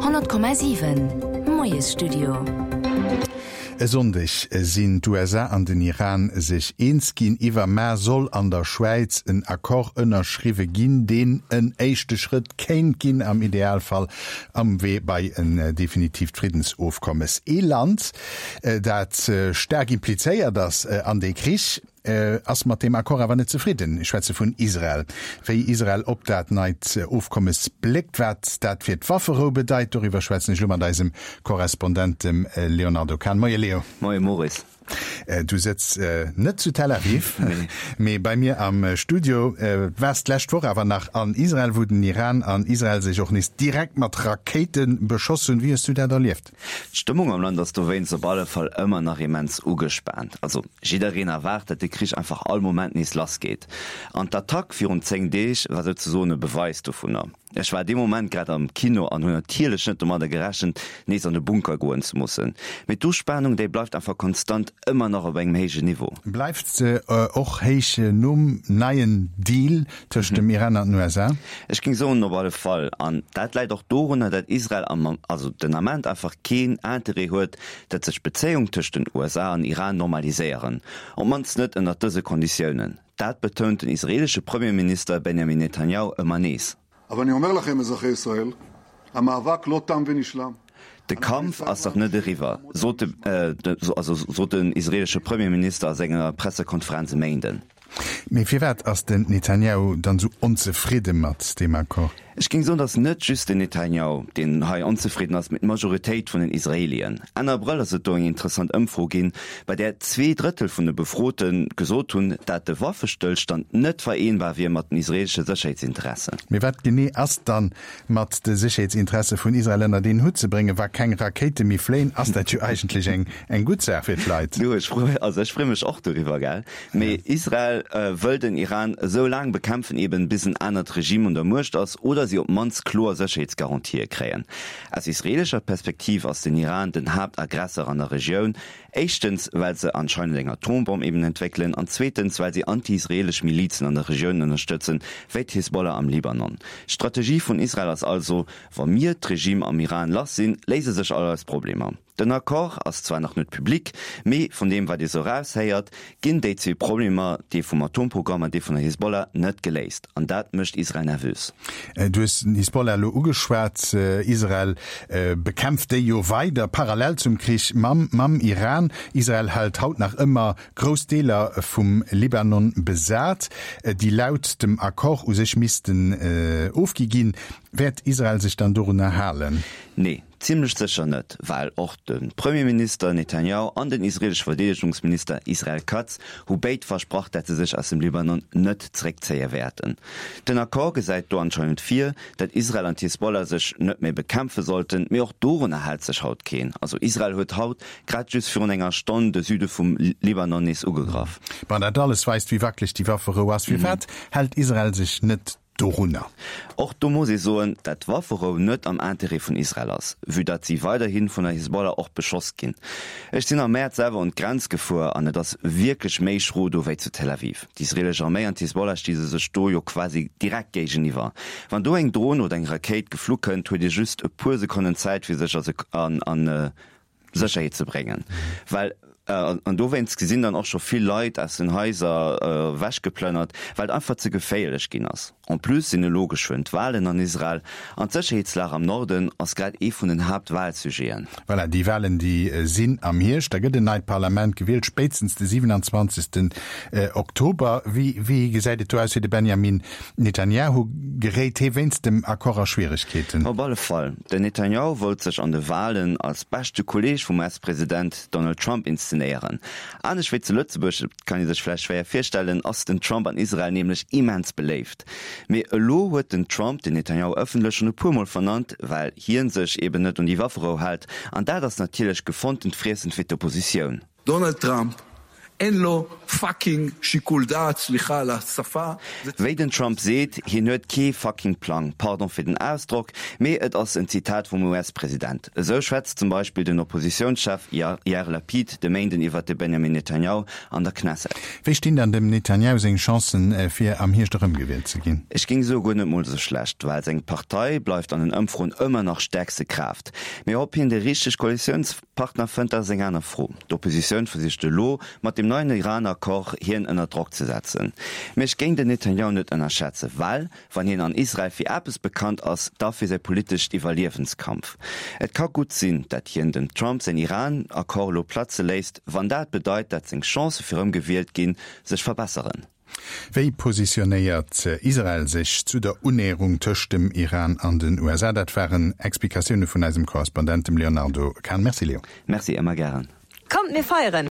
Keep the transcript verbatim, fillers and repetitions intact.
hundert Komma sieben Moes Studio. Sonndech sinn d'U S A an den Iran sech eenskin iwwer Mer soll an der Schweiz en Akkor ënnerschriwe ginn, den en éischchte Schritt kéint ginn am Idealfall am Wee bei en äh, definitiv Friedensofkommes Eland, äh, dat äh, sterk impliéier das äh, an de Krich. Äh, ass mat dem Akkor awer net zufrieden. Ich schwätze vun Israel. Wéi Israel op dat neit äh, ofkommes blickt wat, dat fir d Waffero bedeit, doiwwer schwätzen Schlummer deisem Korrespondentem äh, Leonardo Kahn. Moje Leo. Moje Morris. Äh, du sitzt äh, net zu Tel Aviv, me bei mir am äh, Studio äh, wärstlächt vor, aber nach an Israel wo den Iran an Israel sich auch nicht direkt mat Raketen beschossen, wie es du da da lieft. Stimmung am Land, dass du wennst op alle Fall immer nach immens ugespannt. Also jiin erwartet, de Krich einfach all Moment nis lass geht. An der Tag vir un zeng Deich war se zu so ne Beweis du vun. Ech war dem Moment grad am Kino an hunn tierle Schnitt um der gerechen nees an de Bunker goen zu mussssen. Mit Duspannung déi bleibt einfach konstant immer noch op engem héige Niveau. Bleibt ze och äh, héiche Numm neien Deal tech dem Iran an U S A? Ech ging so op alle Fall an. Dat leit doch doren, dat Israel am also den Amment einfach keen Entere huet, dat sech Bezeung tech den U S A an Iran normaliseieren. Om mans net ënner dëse Konditionen. Dat betont den israelsche Premierminister Benjamin Netanyahu ëmmer nees. אבל אני אומר לכם, אזרחי ישראל, המאבק לא תם ונשלם. De Kampf ass dat net deriwer, so den israelsche Premierminister senger Pressekonferenze meinden. Me fir wat ass den Netanyahu dann so unzufrieden mat dem Akkor? Ich ging so, dass net just den Netanyahu, den hai unzufrieden ass mit Majoritéit von den Israelien. Einer Brille se do eng interessant ëmfro gin, bei der zwei Drittel vun de Befroten gesot hun, dat de Waffestillstand net vereenbar wie mat den israelsche Sicherheitsinteresse. Mir wat gené ass dann mat de Sicherheitsinteresse vun Israeländer den Hut ze bringe, war keng Rakete mi fleen ass dat du eigentlich eng eng gut fir Leiit. Du ich fremech och darüber ge. Me ja. Israel äh, wöl den Iran so lang bekämpfen eben bis ein anderes Regime unter Murcht aus oder sie op mans Chlor Sicherheitsgarantie kräen. Als israelischer Perspektiv aus den Iran den Hauptaggressor an der Region, erstens, weil sie anscheinend den Atombomben eben entwickeln, und zweitens, weil sie anti-israelische Milizen an der Region unterstützen, wie Hisbollah am Libanon. Strategie von Israel ist also, wenn mir das Regime am Iran lassen, lese sich alles Probleme. Den Akkor ass zwar noch net publik, méi von dem wat Di so rausheiert, ginn déi zwe Probleme, die vum Atomprogramm an de vun der Hisbollah net geléist. An dat mëcht Israel nervös. Äh, du hast Hisbollah lo ugeschwert, äh, Israel äh, bekämpft déi jo weiter parallel zum Krieg mam, mam Iran. Israel halt haut nach immer Großdeler vum Libanon besat, äh, die laut dem Akkor u sech misisten äh, aufgegin, werd Israel sich dann dorun erhalen. Nee. Ziemlich sicher net, weil auch den Premierminister Netanyahu an den israelischen Verteidigungsminister Israel Katz Hubeit versprach, dass sie sich aus dem Libanon net zurückziehen werden. Den Akkor gesagt du anscheinend vier, dass Israel und Hisbollah sich nicht mehr bekämpfen sollten, mehr auch Doren erhalt sich haut gehen. Also Israel hat haut gerade just für eine längere Stunde der Süde vom Libanon ist ugegraf. Man hat alles weiß, wie wackelig die Waffe was wie weit, mhm. hält Israel sich nicht Doruna. Och du muss ich so, dat Waffero net am Entere von Israel ass, wie dat sie weiterhin von der Hisbollah auch beschoss gin. Ich sind am März selber und Grenzgefuhr an das wirklich méichro do wei zu Tel Aviv. Die israelische Armee an Hisbollah stiese se Stojo quasi direkt gegen niwer. Wann du eng Drohne oder eng Raket geflucken, hue dir just e pur Sekunden Zeit wie sich also an, an äh, Sicherheit zu bringen. Mhm. Weil an uh, do wenns gesinn dann auch schon viel Leid aus den Häuser uh, wäsch geplönnert, weil einfach zu geféierlich gin ass. Und plus sind logisch für Wahlen an Israel an Sicherheitslage am Norden als grad e von den Hauptwahlsujeten. Voilà, die Wahlen die äh, sind am Hirsch, da gibt ein neues Parlament gewählt, spätestens den siebenundzwanzigsten Äh, Oktober. Wie, wie gesagt, du hast für Benjamin Netanyahu gerät he wenn's dem Akkor Schwierigkeiten. Auf alle Fall. Der Netanyahu wollte sich an den Wahlen als beste Kollege vom U S-Präsident Donald Trump inszenieren. An der Schweizer Lützeburg kann ich sich vielleicht schwer vorstellen, als den Trump an Israel nämlich immens belebt. Me lo huet den Trump den Netanyahu öffentlich schon e purmal vernannt, weil hien sich eben net um die Waffero hält, an der das natürlich gefunden fressen fir die Opposition. Donald Trump אין לו fucking שיקול דעת, סליחה על השפה. Wie den Trump seht, hier net ke fucking Plan, pardon für den Ausdruck, me et ass ein Zitat vom U S-Präsident. So schwätzt zum Beispiel den Oppositionschef Yair Lapid de Mainden iwwer de Benjamin Netanyahu an der Knesset. Wie stehen an dem Netanyahu seg Chancen äh, fir am Hirchterem gewählt zu gehen? Ich ging so gut net mal so schlecht, weil seg Partei bleibt an den Ömfront immer noch stärkste Kraft. Mir op hin de richtig Koalitionspartner fënnt er seg gerne froh. D'Opposition versichte lo, mat dem neuen Iraner Koch hier in einer Druck zu setzen. Mich ging den Netanyahu nicht unterschätzen, weil, wenn ihn an Israel für etwas bekannt ist, dafür sei politisch Evaluierungskampf. Es kann gut sein, dass hier in den Trump in Iran Akkordo Platz lässt, wenn das bedeutet, dass seine Chancen für ihn gewählt gehen, sich verbessern. Wie positioniert Israel sich zu der Unehrung zwischen dem Iran an den U S A? Das waren Explikationen von unserem Korrespondenten Leonardo Kahn. Merci, Leo. Merci, immer gern. Kommt mir feiern!